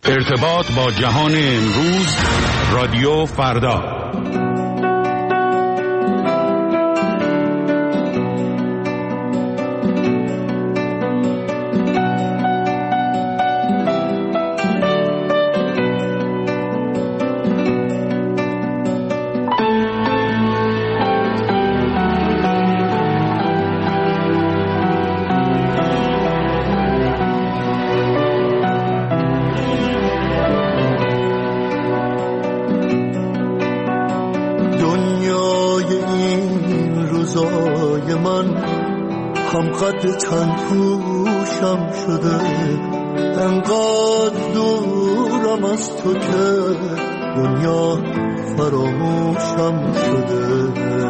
ارتباط با جهان امروز، رادیو فردا. قد تن پوشم شده، انقدر دورم از تو که دنیا فراموشم شده.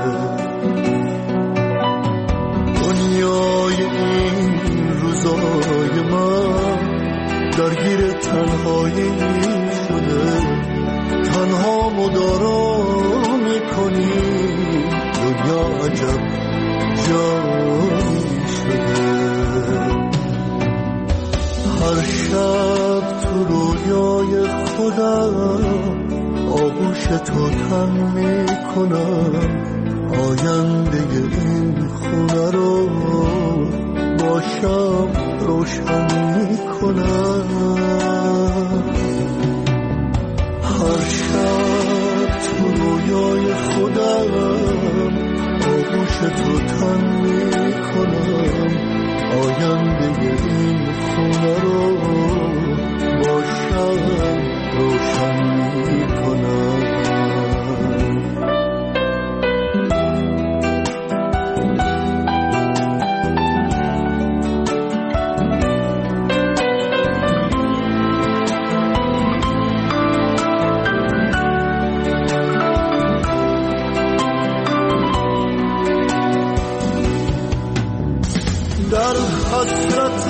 دنیای این روزای من درگیر تنهایی شده، تنها مدارا میکنی، دنیا عجب جایی هر شب تو رویای خودم آغوش تو تن میکنم، آینده این خونه رو با شب روشن میکنم. هر شب تو رویای خودم آغوش تو تن میکنم، آینده این خونه رو با شب روشن میکنم. در حسرت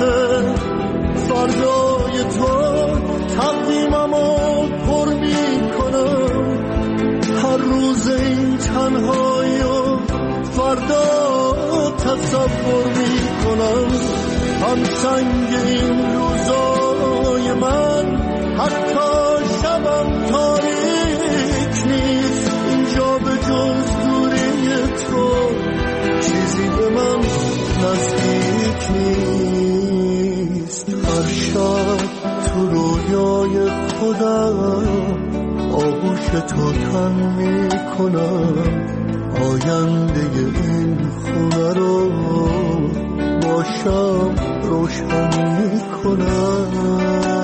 فردای تو تقویممو پر میکنم، هر روز این تنهایی و فردا تصور میکنم. هم سنگ این روزای من حتی شبم تاریک نیست، اینجا به جز دوری تو چیزی به من نزدیک نیست. هر شب تو رویای خودم آغوش تو تن میکنم، آینده این خونه رو با شب روشن میکنم.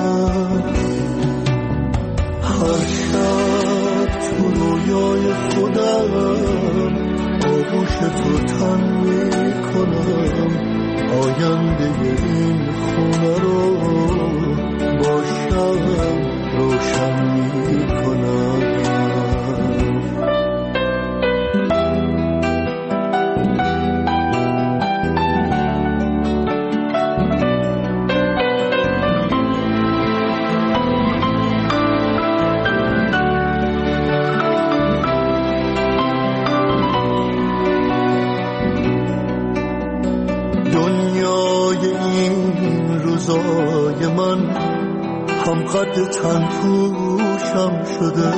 هر شب تو رویای خودم آغوش تو تن میکنم، آینده این خونه رو با شب روشن میکنم. من هم قد تن پوشم شده،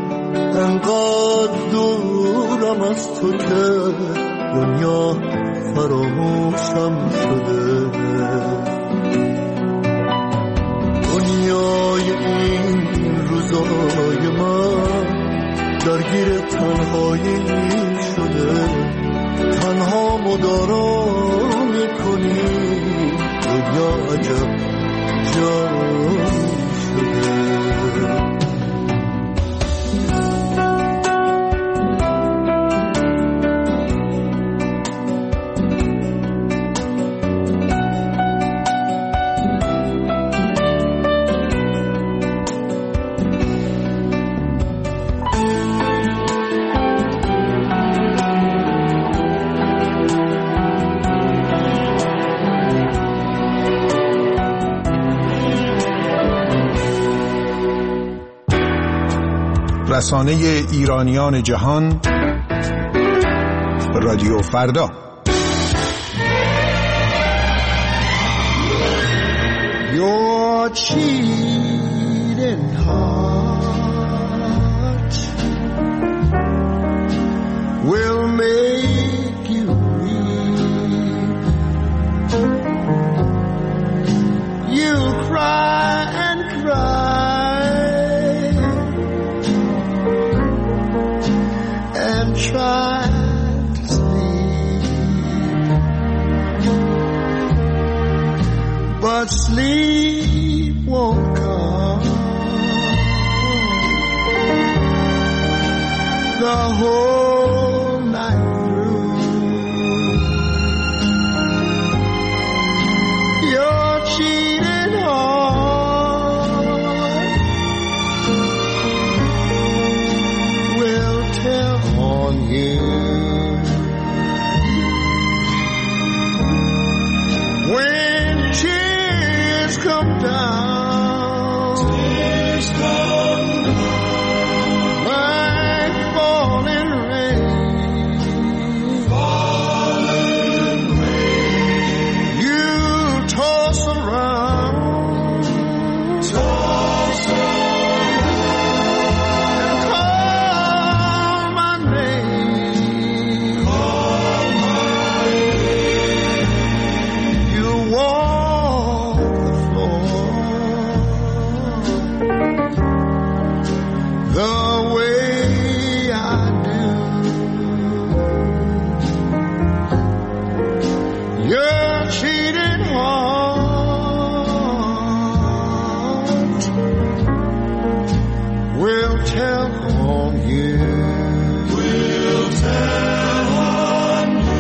انقدر دورم از تو که دنیا فراموشم شده. دنیای این روزای من درگیر تنهایی شده، تنها مدارا میکنی، دنیا عجب جایی شده. رسانه ایرانیان جهان، رادیو فردا. یا چیره tell on you. We'll tell on you.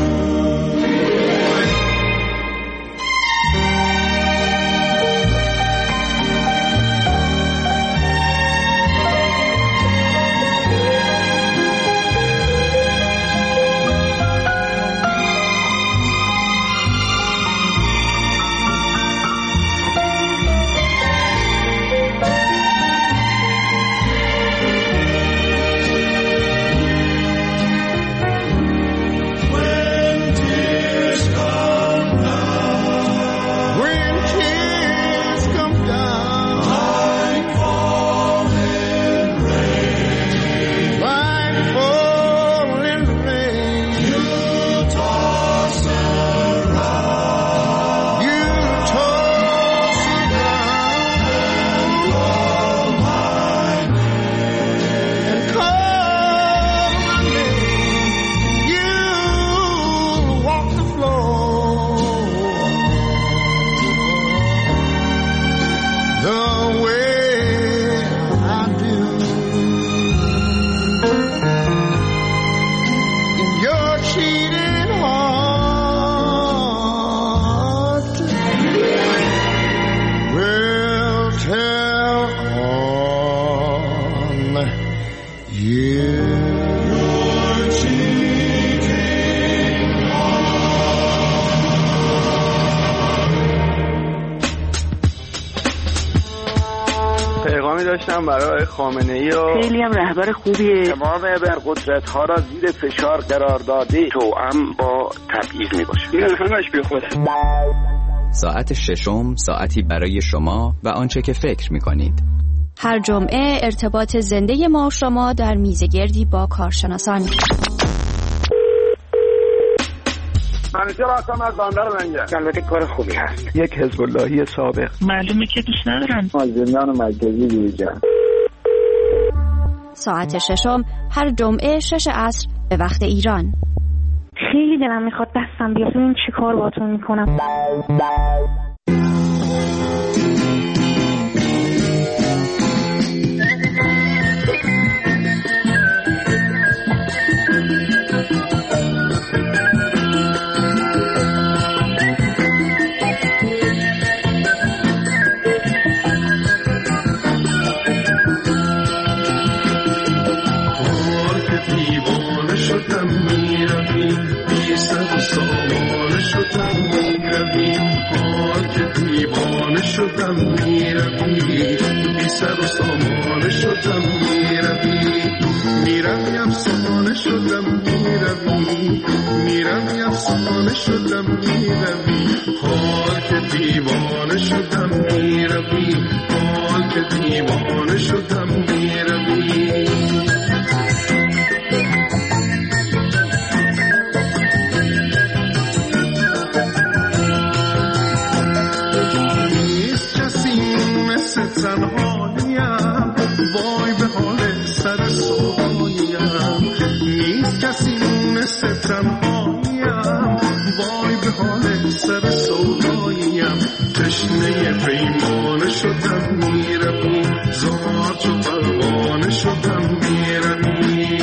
داشتم برای خامنه‌ای و خیلی هم رهبر خوبیه. تمام ابرقدرت‌ها را زیر فشار قرار داده توأم با تبعیض میباشه. این همش بی خوده. ساعت ششم، ساعتی برای شما و آنچه که فکر می‌کنید. هر جمعه ارتباط زنده ما و شما در میزگردی با کارشناسان. منیجر هستم از بندر منگه. البته کار خوبی هست. یک حزب اللهی سابق. معلومه که دوست ندارن. از زندان مرکزی بیرون. ساعت ششم هر جمعه 6 عصر به وقت ایران. خیلی دلم میخواد دستم بیاد ببینم چی کار باهاتون میکنم. شدم میروی بی سر و سامان شدم میروی افسانه شدم میروی افسانه شدم میروی حال که دیوانه شدم میروی حال که دیوانه شدم میروی تنهاییم وای به حال سر سوهاییم نیست کسی مثل تنهاییم وای به حال سر سوهاییم تشنه پیمانه شدم میروی زار چو پروانه شدم میروی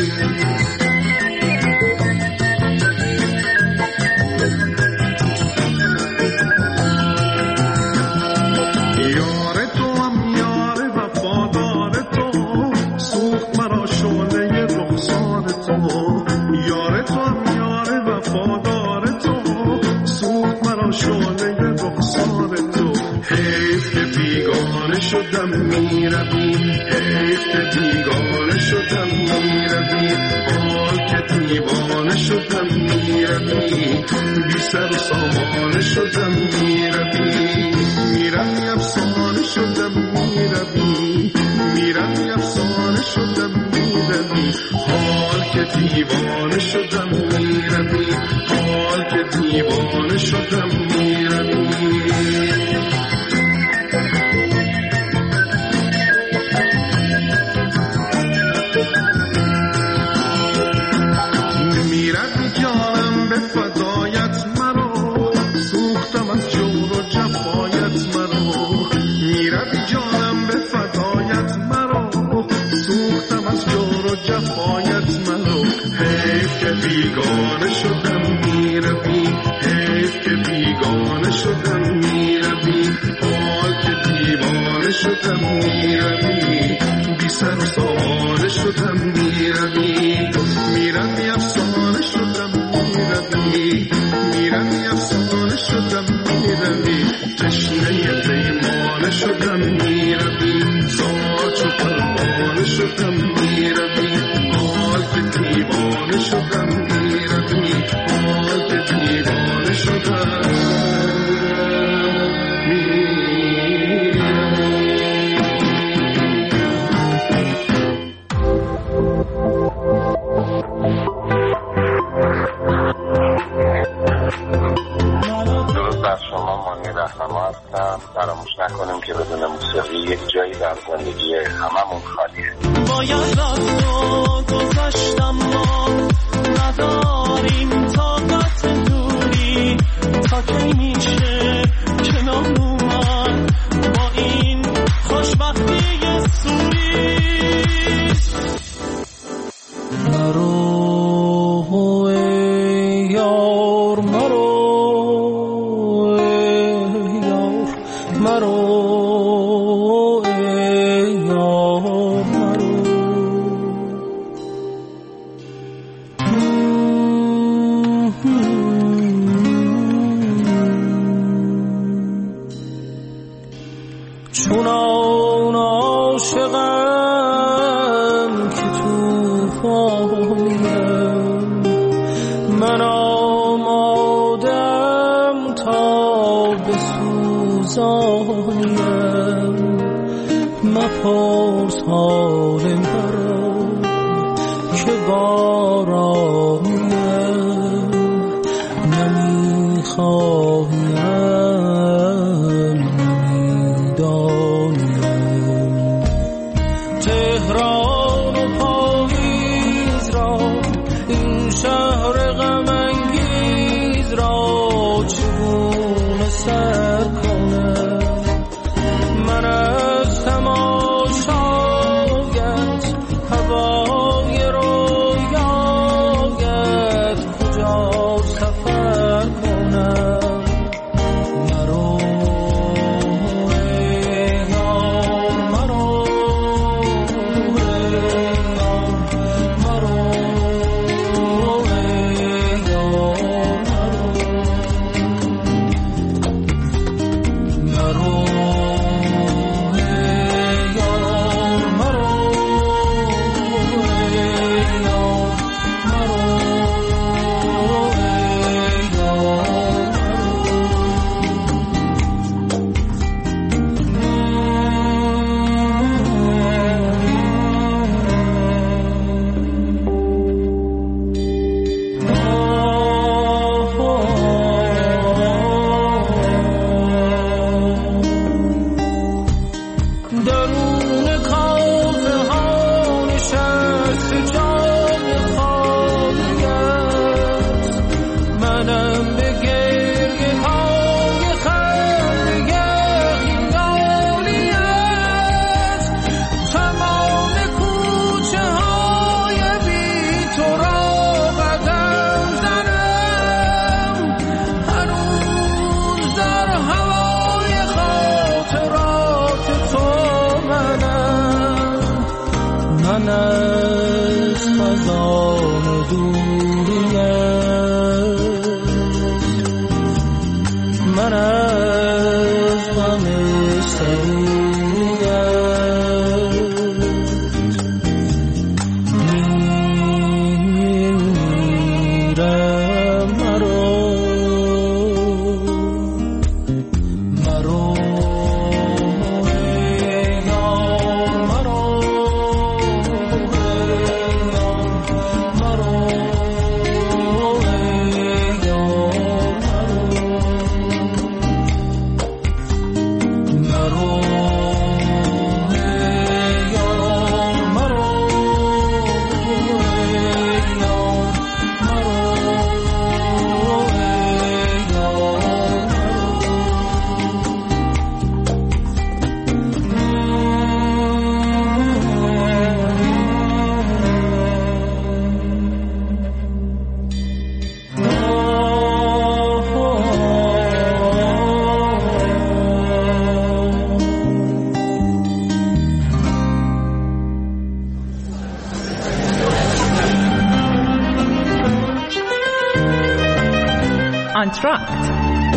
شدم میروی حیف که بیگانه شدم میروی حال که دیوانه شدم میروی بی سر و سامانه شدم میروی میروی افسانه شدم میروی میروی افسانه شدم میروی حال که دیوانه شدم میروی حال که دیوانه شدم میروی شدم میروی، بی سر و سامانه شدم میروی، میروی افسانه شدم میروی، میروی افسانه شدم میروی، تشنه پیمانه شدم میروی، زاج و پروانه شدم میروی، حال که دیوانه شدم میروی، حال که دیوانه شدم فراموش نکنیم که بدون موسیقی یک جایی در زندگی هممون خالیه. باید رفت و گذشتم ما نداریم طاقت دوری، تا کی میشه کنار اومد با این خوشبختی سوری. مرو ای یار مرو، مرو ای یار مرو، چونان عاشقم که توفانیم، من آمادم تا بسوزانیم، مپرس حال مرا که بارانیم، نمیخواهیم نمیدانیم، تهران و پاییز را این شهر غم انگیز را چگونه سر کنم، من از تماشایت هوای رویایت کجا سفر کنم. مرو ای یار مرو، ای یار مرو، ای یار مرو، درون کافه ها نشست جای خالیت، منم به گریه های خنده خیالیت، تمام کوچه های بی تو را قدم زنم، هنوز در هوای خاطرات تو من از خزان دوریت، من از غم سروریت، میرم مرو، مرو مرو انتراکت.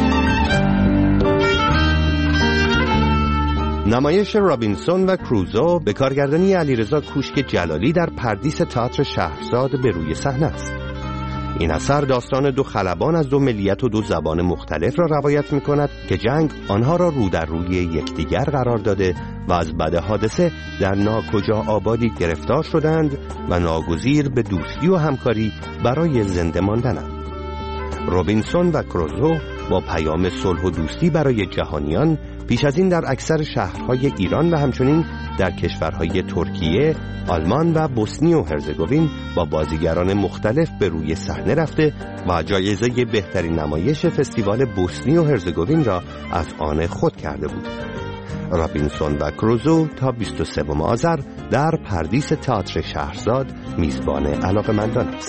نمایش رابینسون و کروزو به کارگردانی علیرضا کوشک جلالی در پردیس تئاتر شهرزاد به روی صحنه است. این اثر داستان دو خلبان از دو ملیت و دو زبان مختلف را روایت می‌کند که جنگ آنها را رو در روی یکدیگر قرار داده و از بعد حادثه در ناکجا آبادی گرفتار شدند و ناگزیر به دوستی و همکاری برای زنده ماندنند. رابینسون و کروزو با پیام صلح و دوستی برای جهانیان پیش از این در اکثر شهرهای ایران و همچنین در کشورهای ترکیه، آلمان و بوسنی و هرزگوین با بازیگران مختلف به روی صحنه رفته و جایزه بهترین نمایش فستیوال بوسنی و هرزگوین را از آن خود کرده بود. رابینسون و کروزو تا 23 آذر در پردیس تئاتر شهرزاد میزبان علاقه‌مندان است.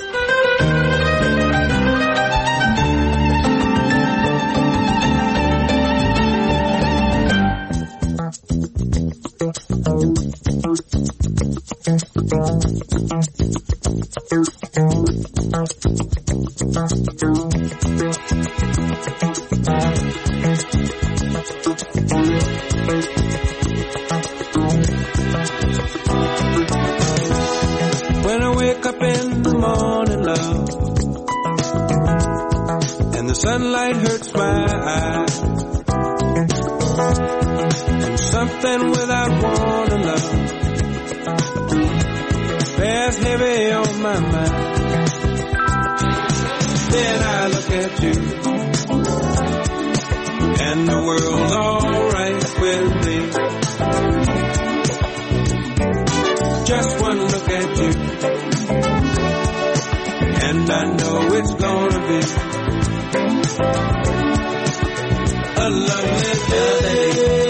When I wake up in the morning, love, and the sunlight hurts my eyes, and something without warning, love, bears heavy on my mind. Then I look at you, and the world's alright with me. Just one look at you, and I know it's gonna be a lovely day.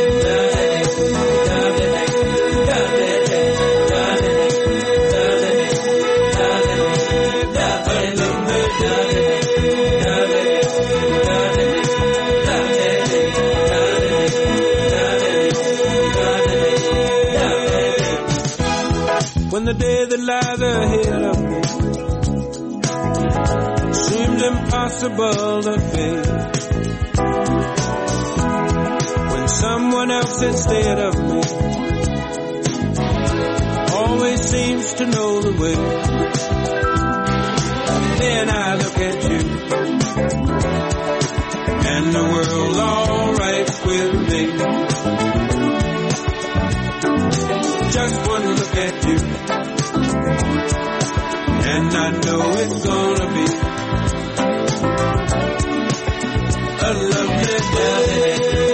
When the day that lies ahead of me seems impossible to face, when someone else instead of me always seems to know the way, then I look at you, and the world's alright with me. Just one look at you, and I know it's gonna be a lovely day.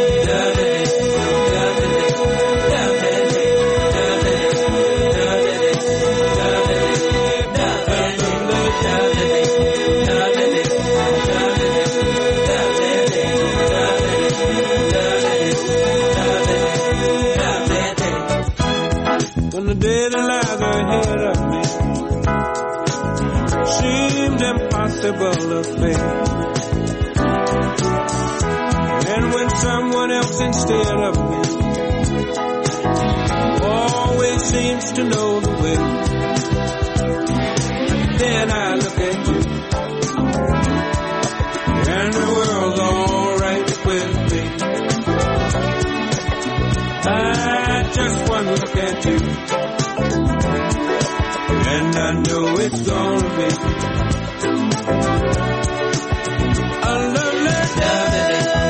When the day that lies ahead of me seemed impossible to face, and when someone else instead of me always seems to know the way, then I look at you, and the world's alright with me. I just one look at you, and I know it's gonna be a lovely day.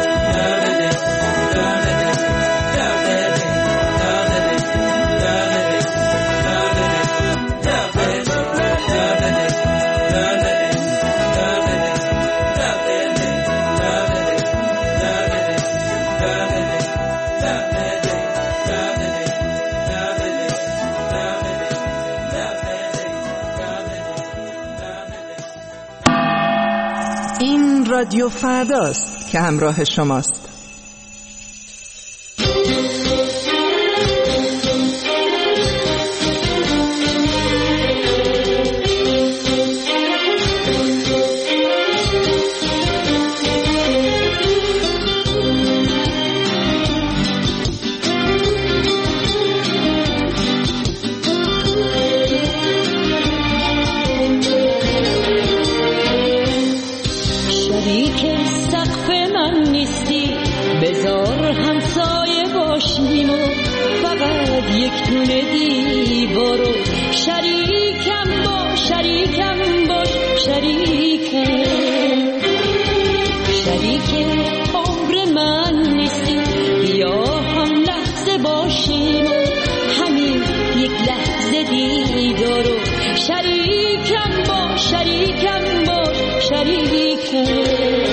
رادیو فرداست که همراه شماست. شبی که فقط یک دونه دیوارو شریکم باش شریکم باش شریکم شریک عمر من نیستی بیا هم لحظه باشیم همین یک لحظه دیدارو شریکم باش شریکم باش شریکم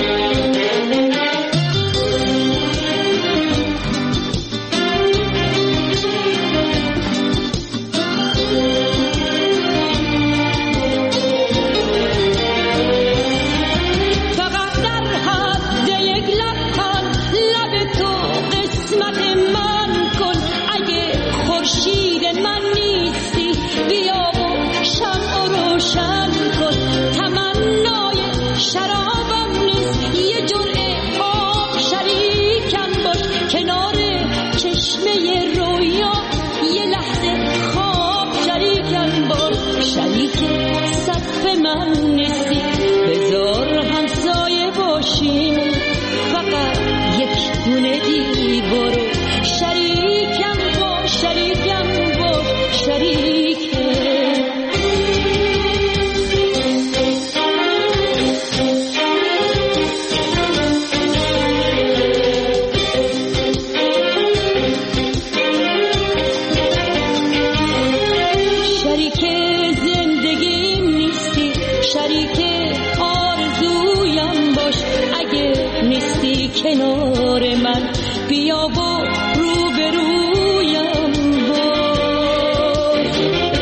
من نیستی بذار همسایه باشیم فقط یک دونه دیوارو شریکم باش شریکم باش شریکم کنار من بیا و روبرویم باش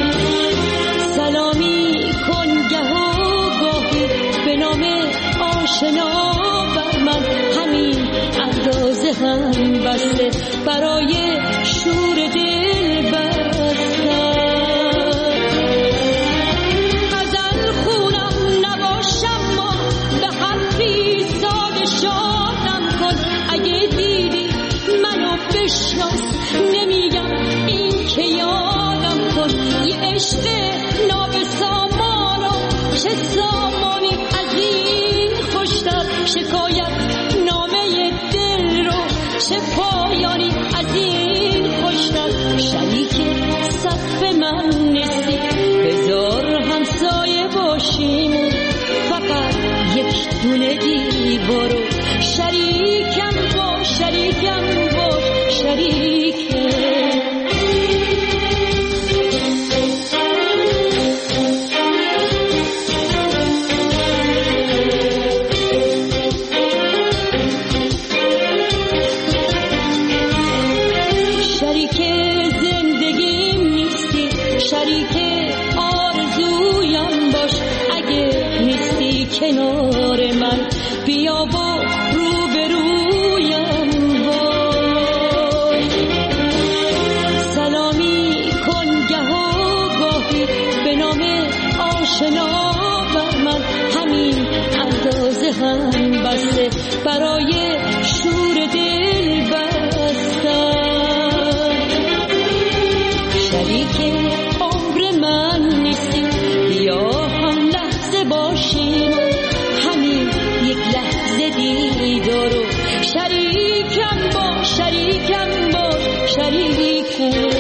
سلامی کن گه و گاهی به نام آشنا بر من همین اندازه هم بسته برای شور دل بستم غزل خونم نباشم ما به حرفی ساده شادم اگه دیدی منو بشناس نمیگم این که یادم کن یه عشق نابسامانو چه سامانی از این خوشتر شکایت نامه دل رو چه پایانی از این خوشتر شریک صف من نیستی بذار همسایه باشیم فقط یک دونه دیوارو شریکم باش شریکم باش شریکم شریک زندگیم نیستی شریک آرزویم باش اگه نیستی کنار من بیا و روبرویم باش سلامی کن گه و گاهی به نام آشنا بر من همین اندازه هم بسته برای شور دل بستم شریک عمر من نیستی بیا هم لحظه باشیم همین یک لحظه دیدارو شریکم باش شریکم باش شریکم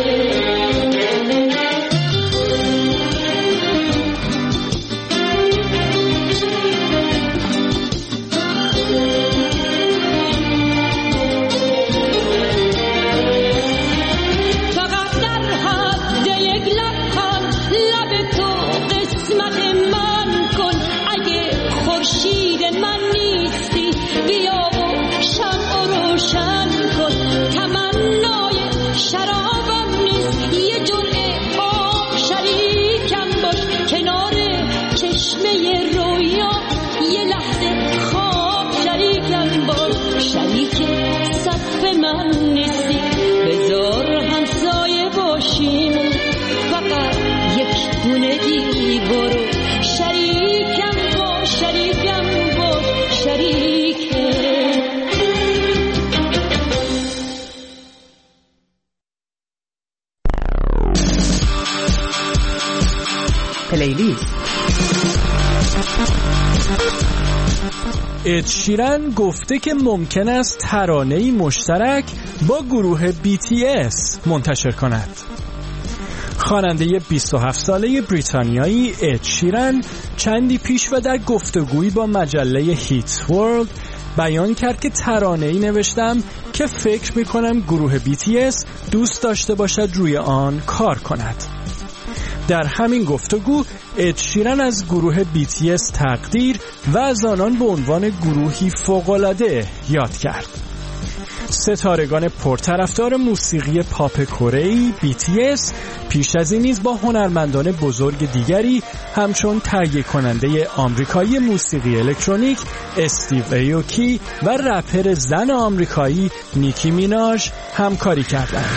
پلیلیست اد شیرن گفته که ممکن است ترانه‌ای مشترک با گروه BTS منتشر کند. خواننده 27 ساله بریتانیایی اد شیرن چندی پیش و در گفتگویی با مجله هیت ورلد بیان کرد که ترانه‌ای نوشتم که فکر می‌کنم گروه BTS دوست داشته باشد روی آن کار کند. در همین گفتگو اد شیرن از گروه BTS تقدیر و از آنان به عنوان گروهی فوق‌العاده یاد کرد. ستارگان پرطرفدار موسیقی پاپ کره‌ای BTS پیش از این نیز با هنرمندان بزرگ دیگری همچون تهیه کننده آمریکایی موسیقی الکترونیک استیو ایوکی و رپر زن آمریکایی نیکی میناژ همکاری کردند.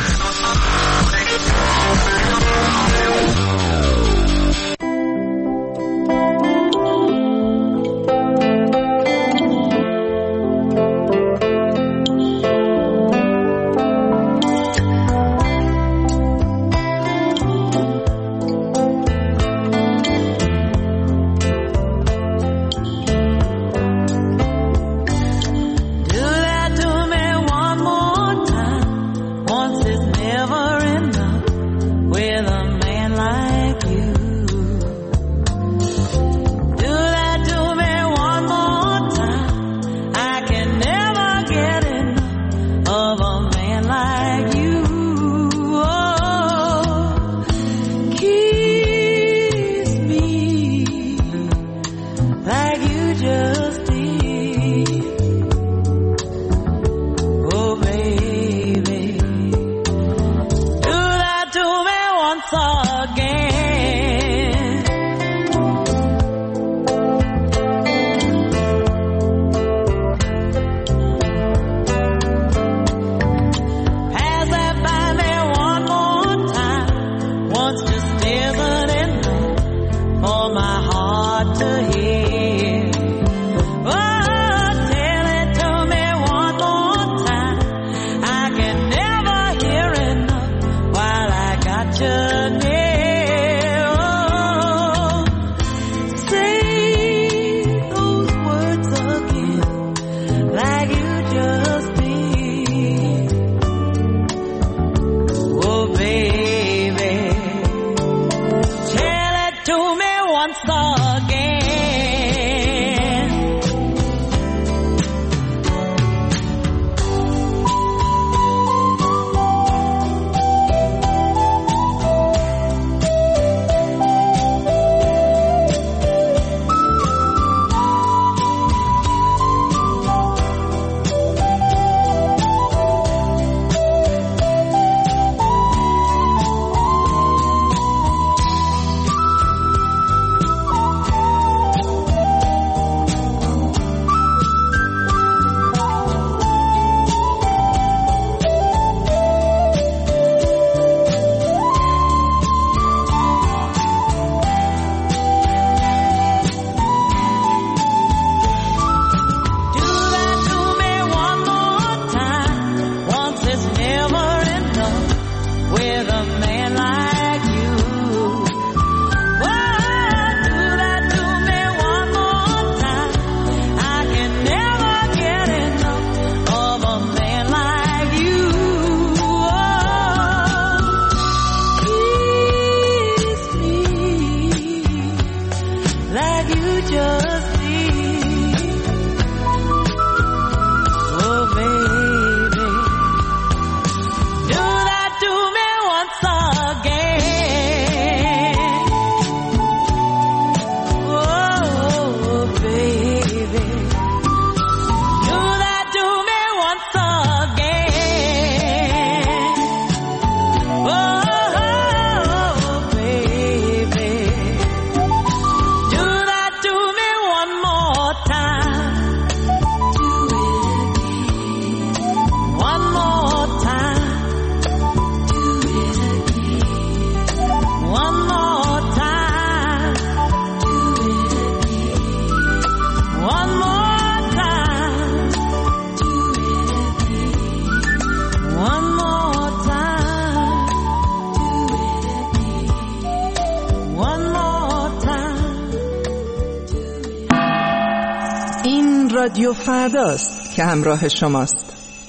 رادیو فرداست که همراه شماست.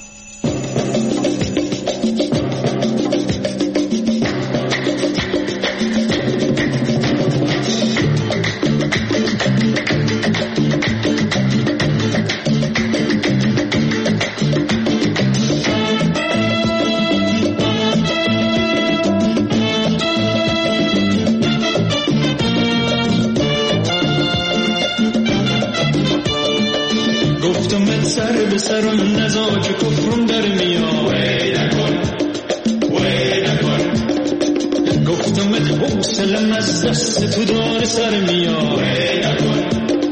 سرم نزاج کفرم در میاد وی نکن گفتمت حوصلم از دست تو دار سر میاد وی نکن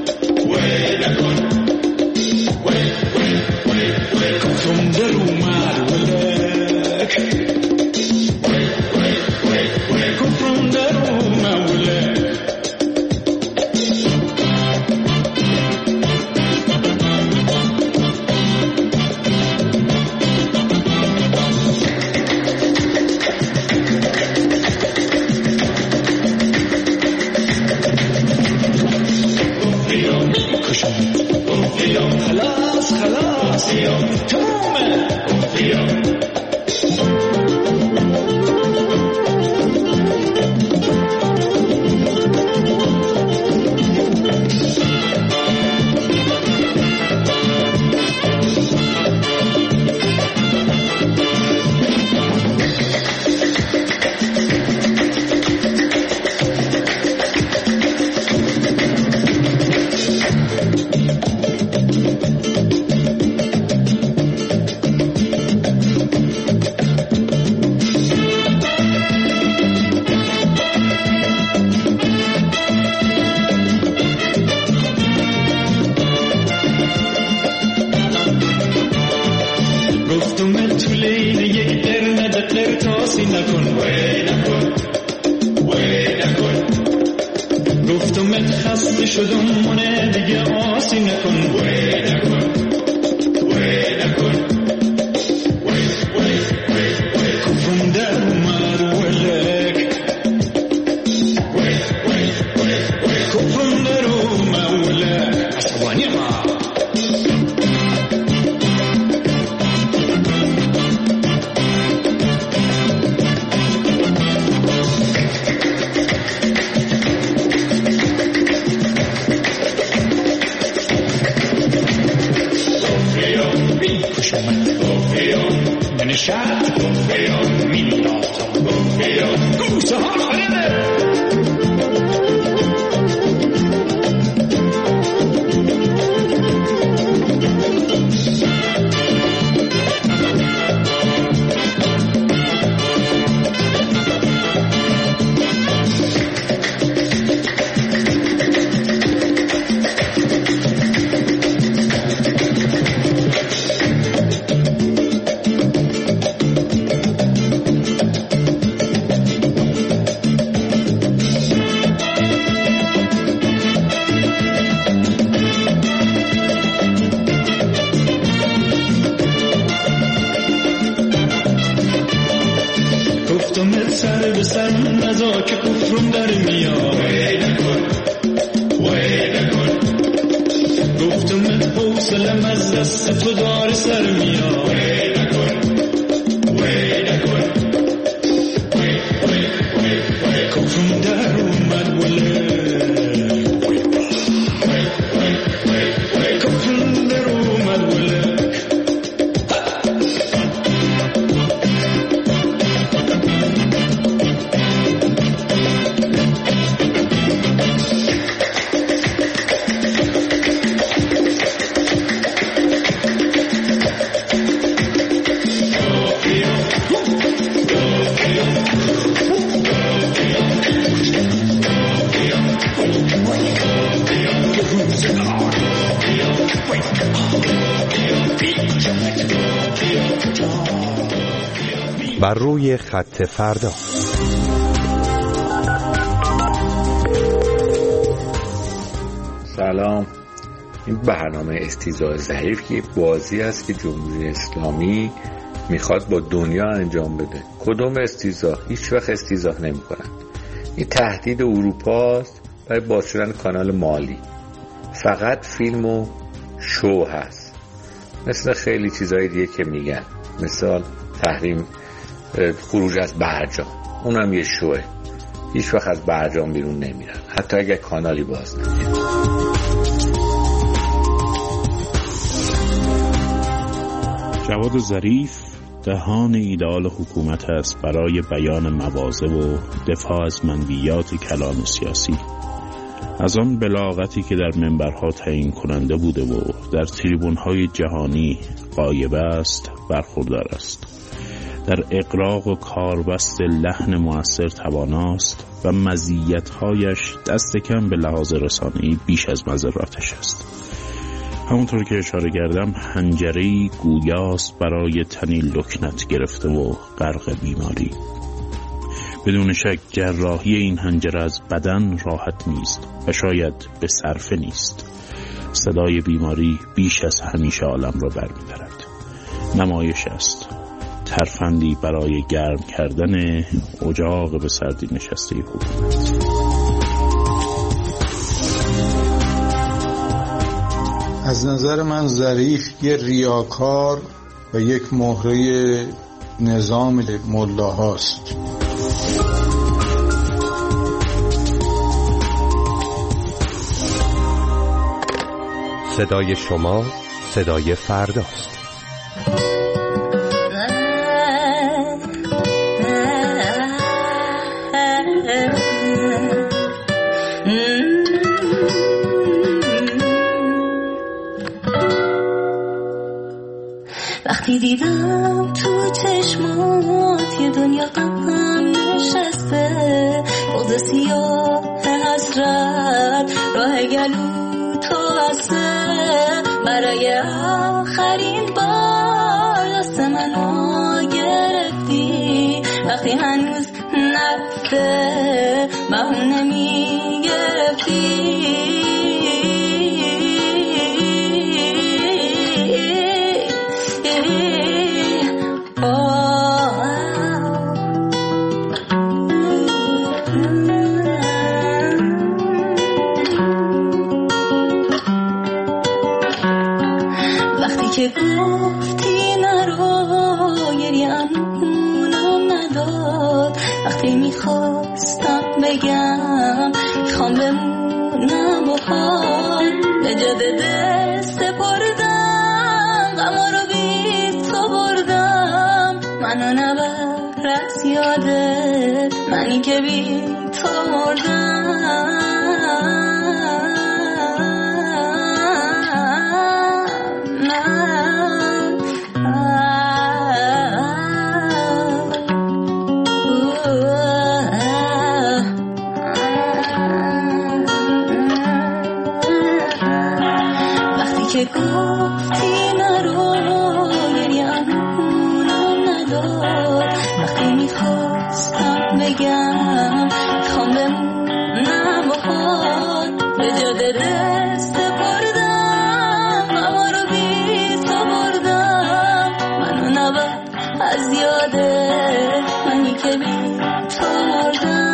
کفرم در اومد ولک کفرم در اومد ولک بر روی خط فردا. سلام. این برنامه استیضاح ضعیف که بازی است که جمهوری اسلامی میخواد با دنیا انجام بده. کدوم استیضاح؟ هیچ وقت استیضاح نمیکنن. این تهدید اروپا است برای باز شدن کانال مالی. فقط فیلم و شو هست، مثل خیلی چیزهای دیگه که میگن، مثل تحریم خروج از برجام، اونم یه شوه، هیچ وقت از برجام بیرون نمیرن حتی اگه کانالی باز نمیرن. جواد ظریف دهان ایدئال حکومت است برای بیان مواضع و دفاع از منویات کلان سیاسی. از آن بلاغتی که در منبرها تعیین کننده بوده و در تریبون‌های جهانی غایب است برخوردار است. در اقراق و کاربست لحن مؤثر تواناست و مزیت‌هایش دست کم به لحاظ رسانه‌ای بیش از مضراتش است. همونطور که اشاره کردم حنجره‌ای گویاست برای تنی لکنت گرفته و غرق بیماری. بدون شک جراحی این حنجره از بدن راحت نیست و شاید به صرفه نیست. صدای بیماری بیش از همیشه عالم را برمی‌دارد. نمایش است، ترفندی برای گرم کردن اجاق به سردی نشسته حکومت. از نظر من ظریف یه ریاکار و یک مهره نظام ملاهاست. صدای شما صدای فرداست. وقتی دیدم تو چشمات یه دنیا غم نشسته، بغض سیاه حسرت راه گلو تو بسته، برای آخرین بار دست منو گرفتی، وقتی هنوز نرفته بهونه میگرفتی. که گفتی نرو گریه‌مونم نداد، وقتی میخواستم بگم میخوام بمونم با حال، به جاده دست بردم غما رو بی تو بردم، منو نبر از یادت منی که بی تو مردم. که گفتی نرو گریه‌مونم نداد، وقتی میخواستم بگم میخوام بمونم با حال، به جاده دست بردم غما رو بی تو بردم، منو نبر از یادت منی که بی تو مردم.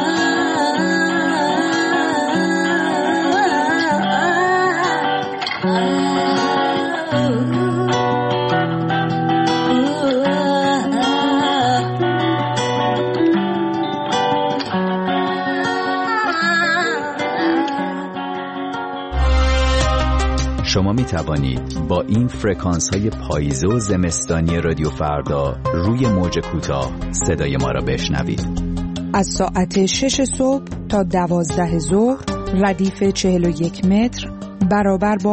شما می توانید با این فرکانس های پاییزه و زمستانی رادیو فردا روی موج کوتاه صدای ما را بشنوید. از ساعت 6 صبح تا 12 ظهر ردیف 41 متر برابر با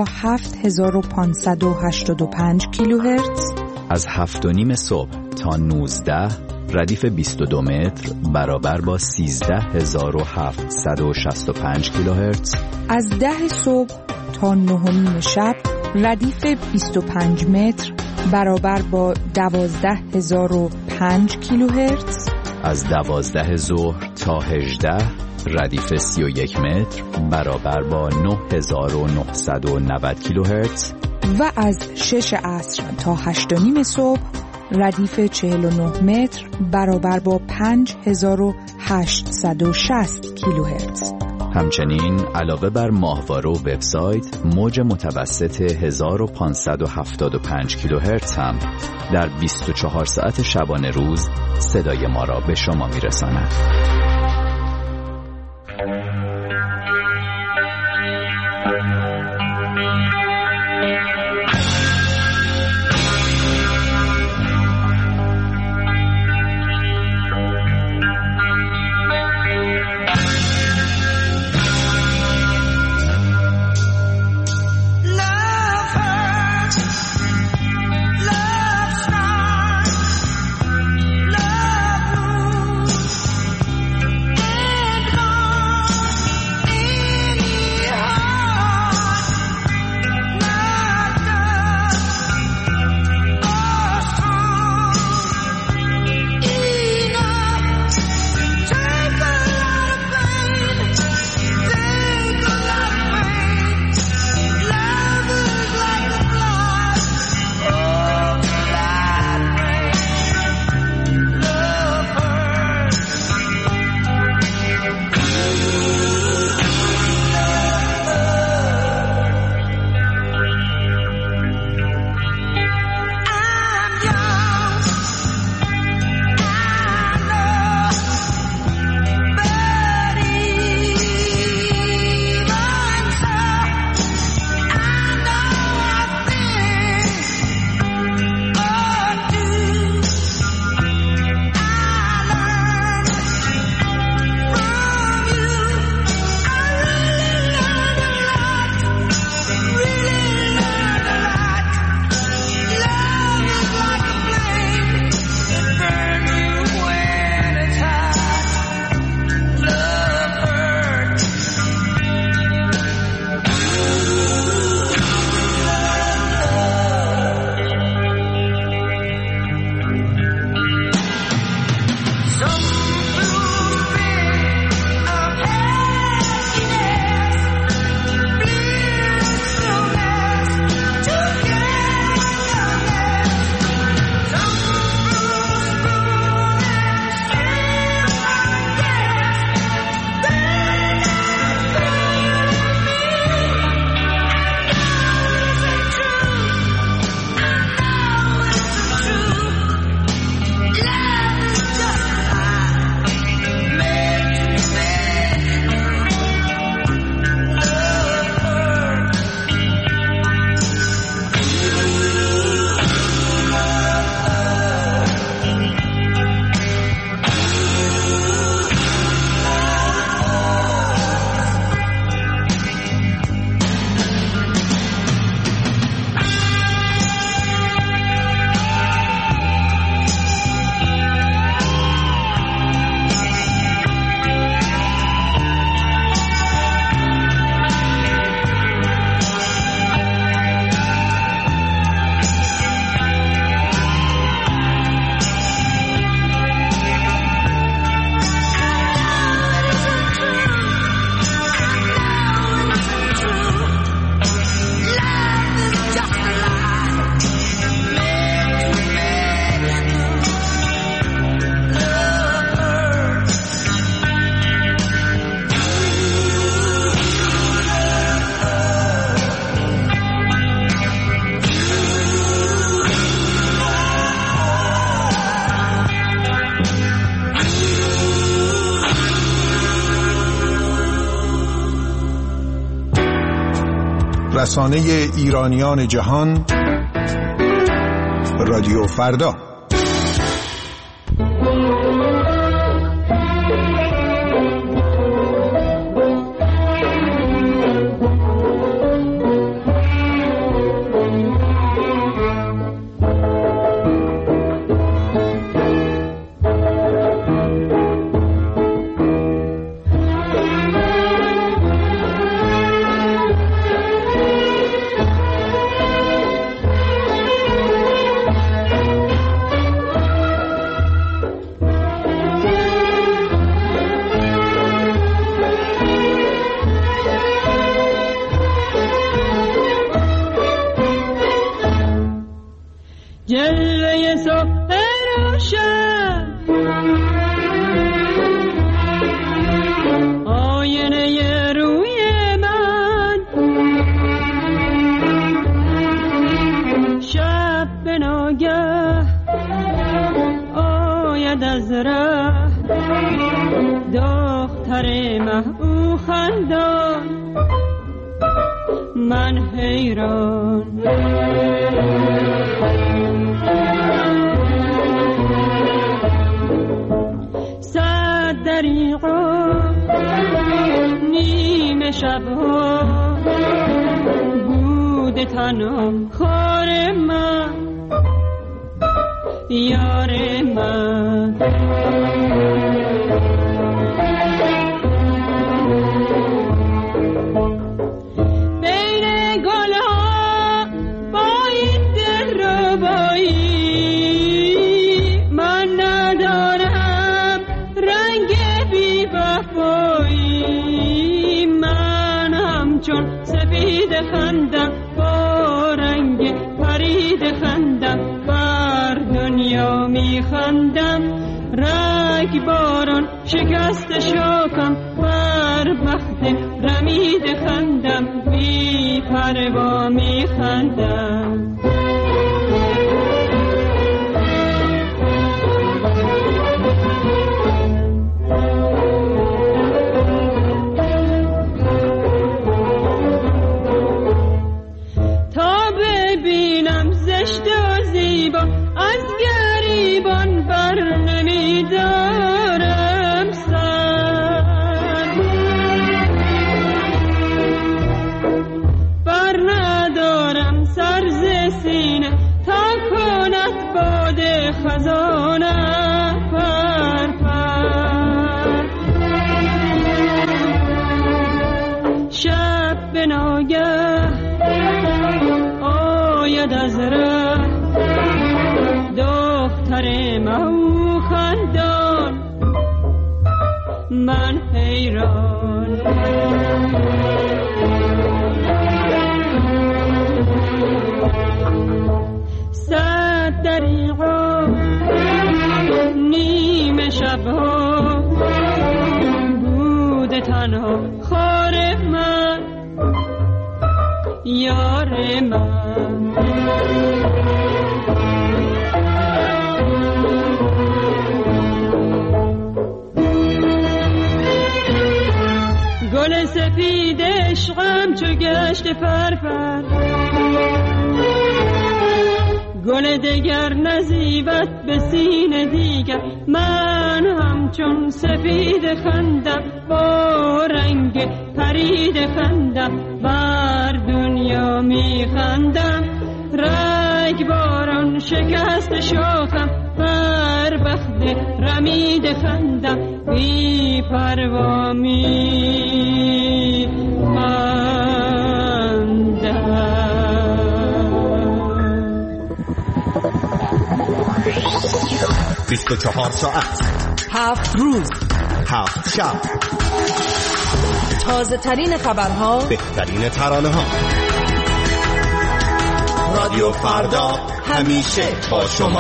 7585 کیلوهرتز. از 7:30 صبح تا 19 ردیف 22 متر برابر با 13765 کیلوهرتز. از 10 صبح تا 9 شب ردیف 25 متر برابر با 12005 کیلوهرتز. از 12 ظهر تا 18 ردیف 31 متر برابر با 9990 کیلوهرتز. و از 6 عصر تا 8:30 صبح ردیف 49 متر برابر با 5860 کیلوهرتز. همچنین علاوه بر ماهواره و وبسایت، موج متوسط 1575 کیلوهرتز هم در 24 ساعت شبانه روز صدای ما را به شما میرساند. رسانه ایرانیان جهان، رادیو فردا. دختر محبوب خندان من حیران صد دریغا نیمه شبها بوده تنها خار من یار من بین گلها با این دل ربایی من ندارم رنگ بی وفایی من همچون سفید خندم با رنگ پرید خندم بر دنیا می خندم رگ باران شکست شاکم بر بخت رمید خندم بی پروا می خندم تا ببینم زشت و زیبا از گریبان بر نمیدارم سر بر ندارم سر ز سینه تا کند باد خزانه پر پر شب به ناگه آید از ره دختر مهو خندان من حیران صد دریغا نیمه شبها بوده تنها خار من یار من گل سفید عشقم چو گشت فرفر گل دگر نزیبت به سینه دیگر من همچون سفید خندم با رنگ پرید خندم بر دنیا می خندم رگ باران شکست شاخم بر بخت رمید خندم بی پروا می خندم 24 ساعت 7 روز 7 شب تازه ترین خبرها بهترین ترانه ها رادیو فردا همیشه با شما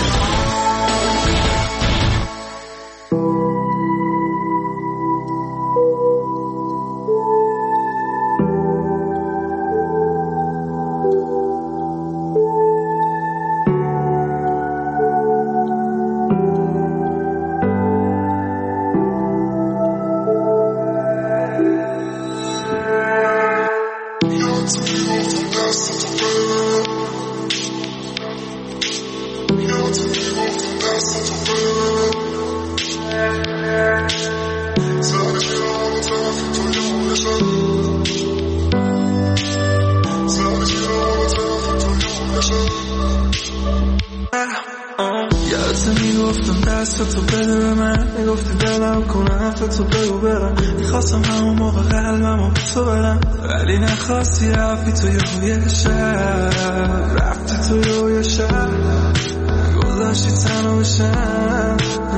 یادت میگفتم دست تو بده به من میگفتی دلم کنه حرف تو بگو برم میخواستم همون موقع قلبم رو تو برم ولی نخواستی رفتی تو یه شب رفتی تو یه شب گذاشتی تنها بشم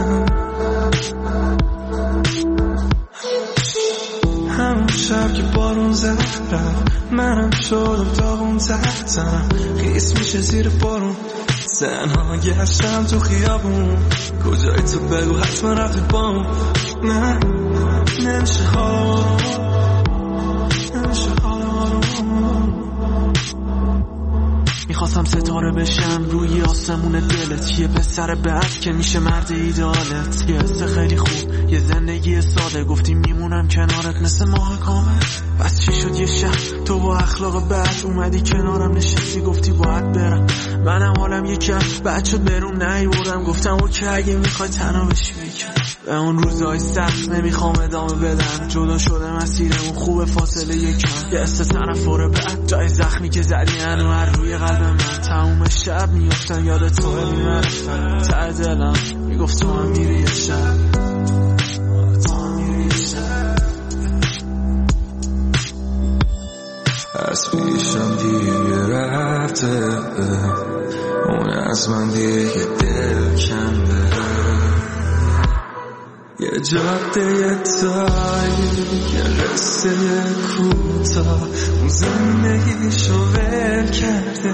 همون شب که بارون زد رفت منم شدم داغون تحتم خیس میشه زیر بارون تنها گشتم تو خیابون کجای تو بگو حتما رفتی بام نه نمیشه حالم نمیشه حالم میخواستم ستاره بشم روی آسمون دلت، یه پسر بعد که میشه مرد ایدالت. یه حس خیلی خوب، یه زندگی ساده، گفتی میمونم کنارت مثل ماه کامل. بس چی شد یه شب تو با اخلاق بد اومدی کنارم نشستی، گفتی باید برم. منم حالم یکم بد شد برون نیوردم، گفتم اوکی اگه میخوای تنها بشی بکن. به اون روزای سخت نمیخوام ادامه بدم، جدا شده مسیرمون خوب فاصله یکم. یه حس تنفر بعد جای زخمی که زدی هنو هر روی قلب من. تموم شب میفتم یاد تو میمرفتم، ته دلم میگفت تو هم میری یه شب. از پیشم دیگه رفته، اون از من دیگه دل کنده. یه جاده تاریک، یه قصه کوتاه، اون زندگیشو ول کرده.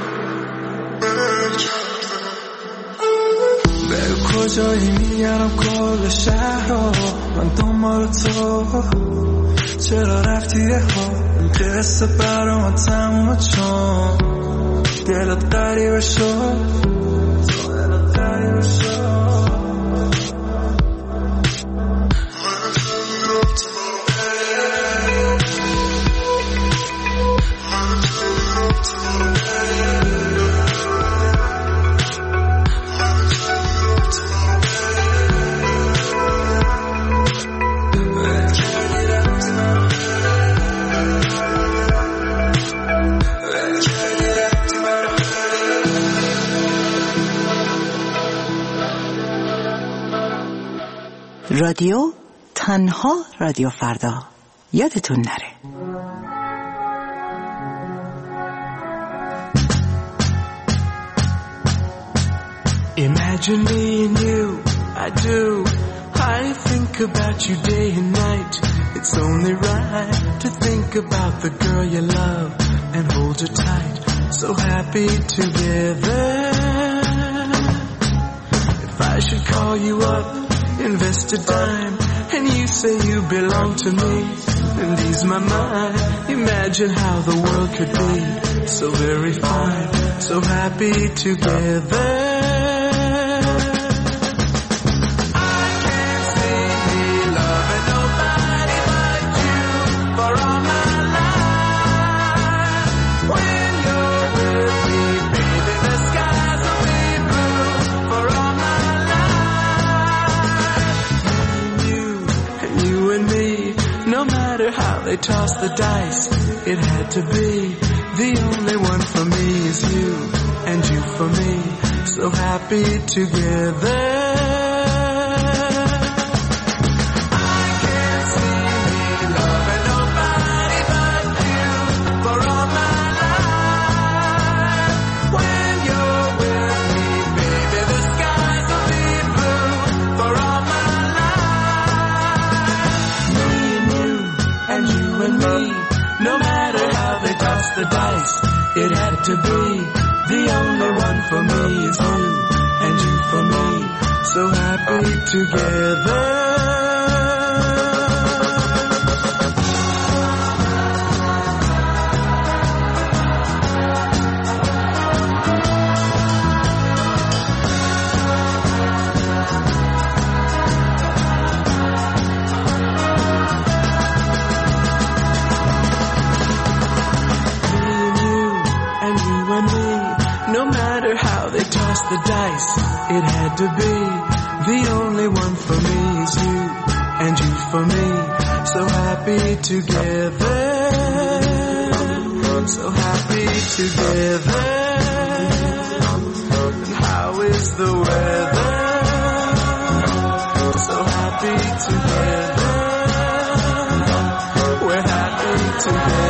به کجایی میارم کل شهر رو من دنبال تو، چرا رفتی یه ها این قصه برا من تمومه چون دلت غریبه شد. رادیو تنها رادیو فردا، یادتون نره. Imagine me and you, I do. I think about you day and night. It's only right to think about the girl you love and hold her tight. So happy together. If I should call you up, invest a dime, and you say you belong to me, and ease my mind. Imagine how the world could be so very fine, so happy together. I can't see me loving nobody but you for all my life. When you're with me, baby, the skies will be blue for all my life. You and me, no matter how they toss the dice, it had to be. The only one for me is you, and you for me, so happy together. I can't see me loving nobody but you for all my life. When you're with me, baby, the skies will be blue for all my life. Me and you, and you and me, no matter how they toss the dice, it had to be. The only one for me is you, and you for me, so happy together. The dice, it had to be. The only one for me is you, and you for me, so happy together, so happy together. And how is the weather? So happy together, we're happy together.